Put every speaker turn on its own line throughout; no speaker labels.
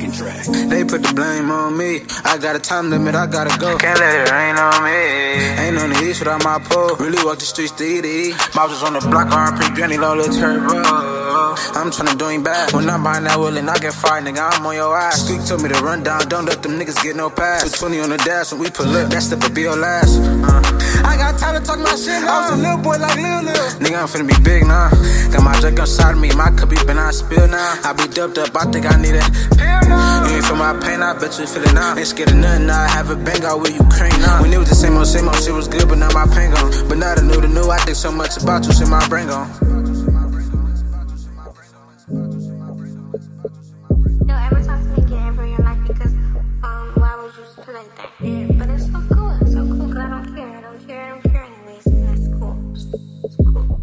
fucking track.
They put the blame on me. I got a time limit, I gotta go. Can't let it rain on me. Ain't on the east without my pole. Really walk the streets to eat. Mouth was on the block, arm pretty granny, low little turbo. I'm tryna do him bad. When I'm behind that wheel and I get fired, nigga, I'm on your ass. Squeak told me to run down, don't let them niggas get no pass. 220 on the dash when we pull up, that step will be your last. I got time to talk my shit now. I was a little boy like Lil. Nigga, I'm finna be big now. Got my drink inside of me, my cup been I spill now. I be dubbed up, I think I need it. You ain't feel my pain, I bet you feel it now. Ain't scared of nothing now, I have a bang out with Ukraine now. When it was the same old, shit was good, but now my pain gone. But now the new, I think so much about you, shit my brain gone.
Don't ever talk to me again ever in your life because why would you do like that? Yeah, but it's so cool, cause I don't care anyways, and that's cool. It's cool.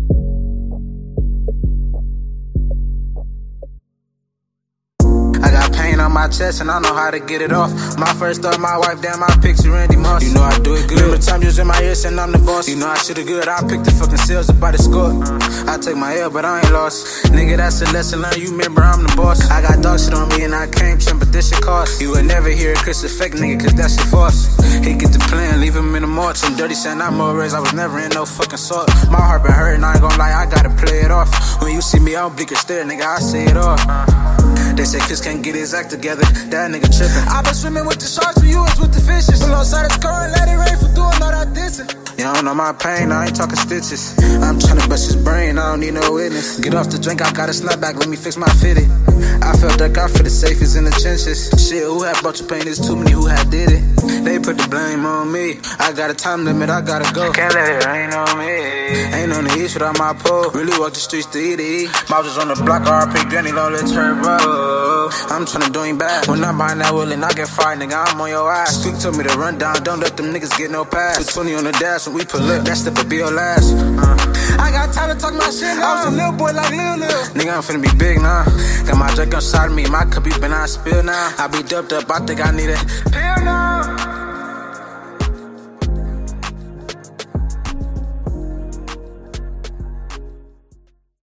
I got pain on my chest and I know how to get it off. My first thought, my wife, damn, I picture Randy Moss. You know I do it good. Remember time you was in my ear saying I'm the boss. You know I should've good, I picked the fucking sales up by the score. I take my L, but I ain't lost. Nigga, that's a lesson learned, you remember I'm the boss. I got dog shit on me and I can't trim, but this shit cost. You would never hear Chris a fake nigga, cause that shit false. He get the plan, leave him in the mall. Some dirty saying I'm more raised, I was never in no fucking salt. My heart been hurting, I ain't gon' lie, I gotta play it off. When you see me, I don't blink or stare, nigga, I say it off. They say Chris can't get his act together, that nigga trippin'. I been swimming with the sharks, when you was with the fishes. Pull outside the car and let it rain for doing all that dissing. You don't know my pain, I ain't talking stitches. I'm tryna bust his brain, I don't need no witness. Get off the drink, I got a snap back, let me fix my fitted. I felt like I feel the safest in the trenches. Shit, who had brought you pain? There's too many who had did it. They put the blame on me. I got a time limit, I gotta go. Can't let it rain on me. Ain't on the east without my pole. Really walk the streets to eat. Mouth was on the block, RP granny, low little turbo. I'm tryna do him bad. When I'm behind that wheel and I get fired, nigga, I'm on your ass. Squeak told me to run down, don't let them niggas get no pass. 220 on the dash when we pull up, that step will be your last. I got time to talk my shit now. I was a little boy like Lil. Nigga, I'm finna be big now. Got my drink inside of me, my cup been I spill now. I be dubbed up, I think I need it. Pill now.